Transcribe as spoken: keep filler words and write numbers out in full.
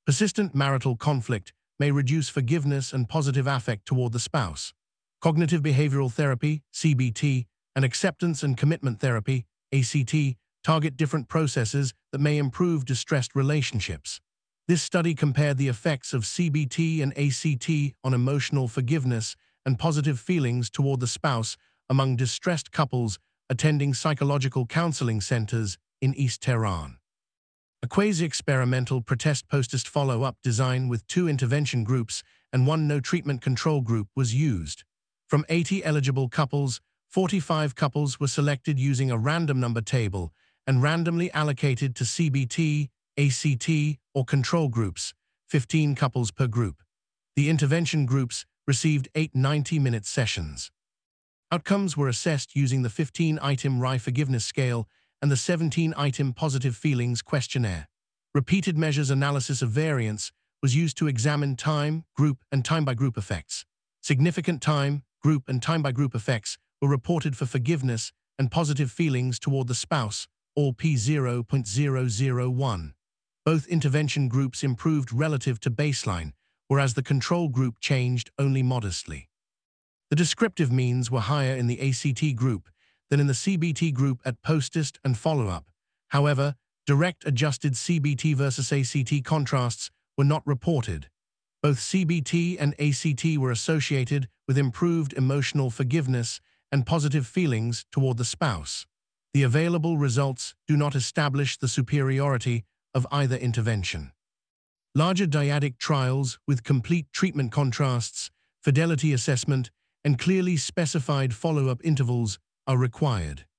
Persistent marital conflict may reduce forgiveness and positive affect toward the spouse. Cognitive behavioral therapy, C B T, and acceptance and commitment therapy, A C T, target different processes that may improve distressed relationships. This study compared the effects of C B T and A C T on emotional forgiveness and positive feelings toward the spouse among distressed couples attending psychological counseling centers in East Tehran. A quasi-experimental pretest-post-test follow-up design with two intervention groups and one no-treatment control group was used. From eighty eligible couples, forty-five couples were selected using a random number table and randomly allocated to C B T, A C T, or control groups, fifteen couples per group. The intervention groups received eight ninety-minute sessions. Outcomes were assessed using the fifteen-item R I forgiveness scale and the seventeen-item positive feelings questionnaire. Repeated measures analysis of variance was used to examine time, group, and time-by-group effects. Significant time, group, and time-by-group effects were reported for forgiveness and positive feelings toward the spouse, all p zero point zero zero one. Both intervention groups improved relative to baseline, whereas the control group changed only modestly. The descriptive means were higher in the A C T group than in the C B T group at post-test and follow-up. However, direct adjusted C B T versus A C T contrasts were not reported. Both C B T and A C T were associated with improved emotional forgiveness and positive feelings toward the spouse. The available results do not establish the superiority of either intervention. Larger dyadic trials with complete treatment contrasts, fidelity assessment, and clearly specified follow-up intervals are required.